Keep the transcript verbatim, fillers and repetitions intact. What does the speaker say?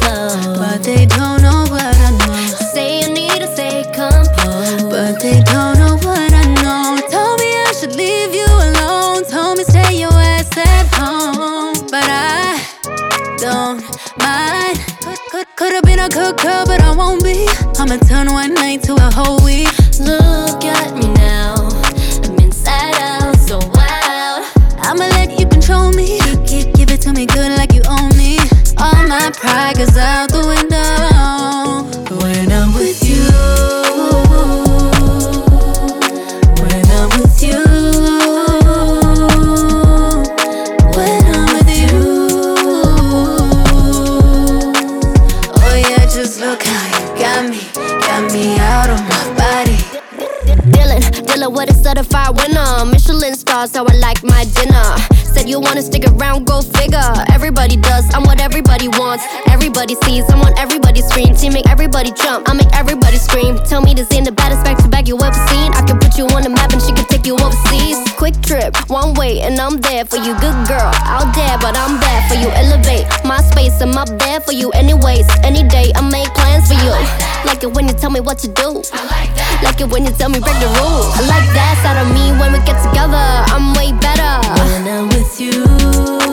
flow, but they don't know what I know. say you need to stay composed, But they don't know what I know. Told me I should leave you alone. Told me stay your ass at home. But I don't mind. Could, could, could've been a good girl, but I won't be. I'ma turn one night to a whole week. look at me now, I'm inside out, so wild. I'ma let you control me. Give, give, give it to me good like you own me. All my pride goes out the window when I'm with you. When I'm with you. When I'm with you. Oh yeah, just look how you got me. Got me out of my body. Dylan, Dylan with a certified winner. Michelin stars, how I like my dinner. Said you wanna stick around, go figure. Everybody does, I'm what everybody wants. Everybody sees, I'm on everybody's screen. Team make everybody jump, I make everybody scream. Tell me this ain't the baddest back to back you ever seen. I can put you on the map and she can take you overseas. Quick trip, one way, and I'm there for you. Good girl, out there, but I'm there for you. Elevate my space, I'm up there for you. Anyways, any day, I make plans for you. Like it when you tell me what to do. Like it when you tell me break the rules. I like that side of me when we get together. I'm way better When I'm with you.